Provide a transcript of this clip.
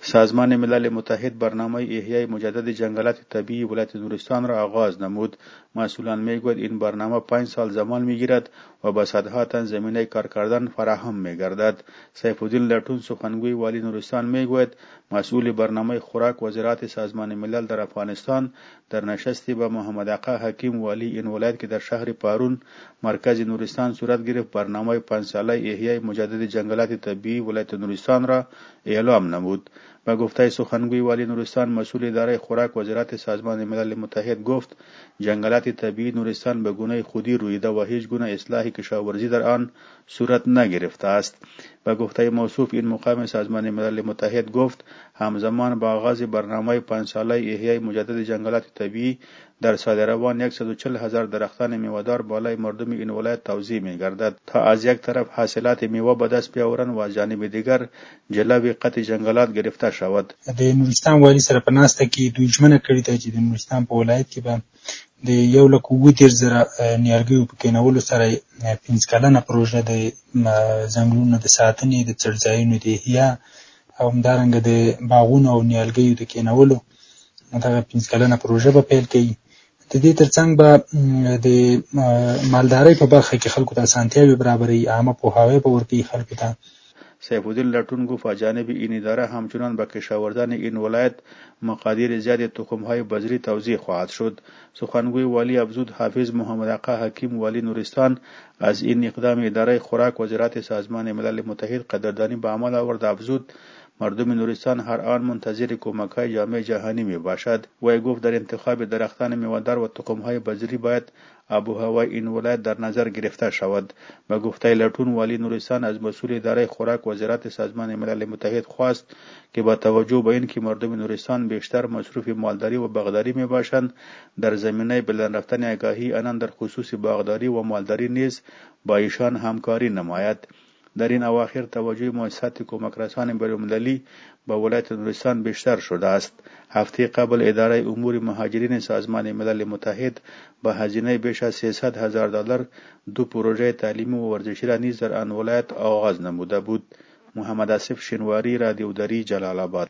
سازمان ملل متحد برنامه احیای مجدد جنگلات طبیعی ولایت نورستان را آغاز نمود. مسئولان میگوید این برنامه 5 سال زمان میگیرد و به صدها تن زمینه کار کردن فراهم میگردد. سیف الدین لټون سخنگوی والی نورستان میگوید مسئول برنامه خوراک و زراعت سازمان ملل در افغانستان در نشستی با محمد آقا حکیم والی این ولایت که در شهر پارون مرکز نورستان صورت گرفت برنامه 5 ساله احیای مجدد جنگلات طبیعی ولایت نورستان را اعلام نمود. با گفته سخنگوی والی نورستان مسئول اداره خوراک و زراعت سازمان ملل متحد گفت جنگلات طبیعی نورستان به گونه خودی رویده و هیچ گونه اصلاح کشاورزی در آن صورت نگرفته است. با گفته موصوف این مقام سازمان ملل متحد گفت همزمان با آغاز برنامه 5 ساله احیای مجدد جنگلات طبیعی در ساده‌روان 140,000 درختان میوه‌دار بالای مردم این ولایت توزیع می‌گردد تا از یک طرف حاصلات میوه به دست بیاورند و از جانب دیگر جلوی قطع جنگلات گرفته شود. د نورستان والی سره په ناسته کې دوی ژمنه کړې ده چې د نورستان په ولایت کې به د 1,30,000 نیالګیو په کینولو سره 5 کلنه پروژه د ځنګلونو د ساتنې د څړځایونو د احیا او همدارنګه د باغونو او نیالګیو د کینولو دغه 5 کلنه پروژه به پیل کړي. د دې ترڅنګ به د مالدارۍ په برخه کې خلکو ته اسانتیاوې برابروي، عامه پوهاوی به ورکوي خلکو ته. سیف الدین لټون گفت از جانب این اداره همچنان به کشاورزان این ولایت مقادیر زیاد تخم‌های بذری توزیع خواهد شد. سخنگوی والی افزود حافظ محمد آقا حکیم والی نورستان از این اقدام اداره خوراک و زراعت سازمان ملل متحد قدردانی به عمل آورد. افزود مردم نورستان هر آن منتظر کمک‌های جامعه جهانی می باشد. وی گفت در انتخاب درختان میوه‌دار و تخم‌های بذری باید آب و هوای این ولایت در نظر گرفته شود. به گفته لټون والی نورستان از مسئول اداره خوراک و زراعت سازمان ملل متحد خواست که با توجه به اینکه مردم نورستان بیشتر مصروف مالداری و باغداری می باشند در زمینه بلند رفتن آگاهی آنان در خصوص باغداری و مالداری نیز با ایشان همکاری نماید. در این اواخر توجه مؤسسات کمک رسان بین‌المللی به ولایت نورستان بیشتر شده است. هفته قبل اداره امور مهاجرین سازمان ملل متحد با هزینه بیش از $300,000 دو پروژه تعلیمی و ورزشی را نیز در آن ولایت آغاز نموده بود. محمد آصف شینواری، رادیو دری، جلال آباد.